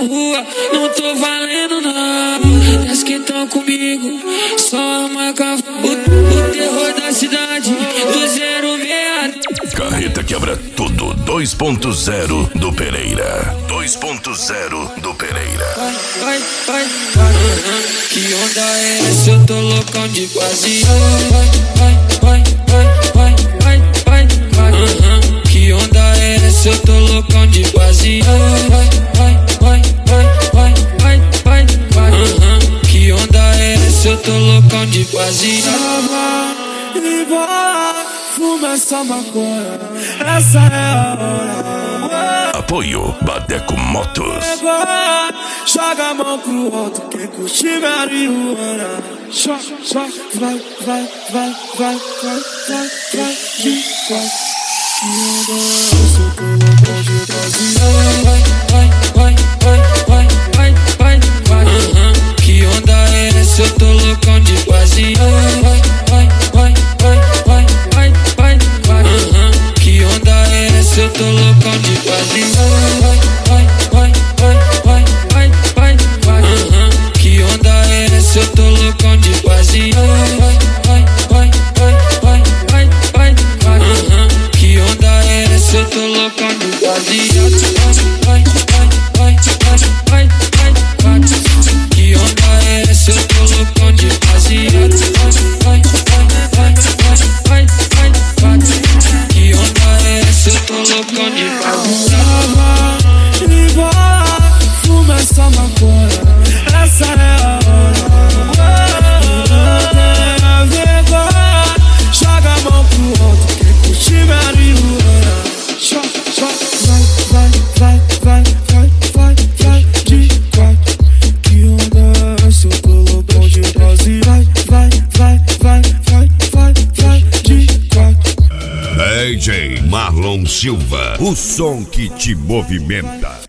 rua, não tô valendo não. As que tão comigo, só ama cavalo. O terror da cidade, do 06. Carreta quebra tudo, 2.0 do Pereira. 2.0 do Pereira. Vai. Que onda é essa? Eu tô loucão de vazio. Vai. Que onda é essa? Eu tô loucão de vazio. Vai. Que onda é essa? Eu tô loucão de vazio. E bora, fuma essa maconha, essa é a hora. Apoio Badeco Motos. Joga a mão pro alto, quem curtir marihuana. Vai, de quatro. Que onda é essa? Eu tô loucão de vazio. Vai. Que onda é essa? Eu tô loucão de vazio. Vai. Que onda é essa? Eu tô loucão de vazio. Vai. Que onda é essa? Eu tô loucão de vazio. Vai. Que onda é essa? Eu tô loucão de vazio. Vai. Que onda é essa? Eu tô loucão de vazio. E bora, fuma essa maconha, essa é a hora. Vergonha, joga a mão pro alto, quem curtir marihuana. Vai, de quatro. Que onda é essa? Eu tô loucão de vazio. Vai, de quatro. DJ Marlon Silva, o som que te movimenta.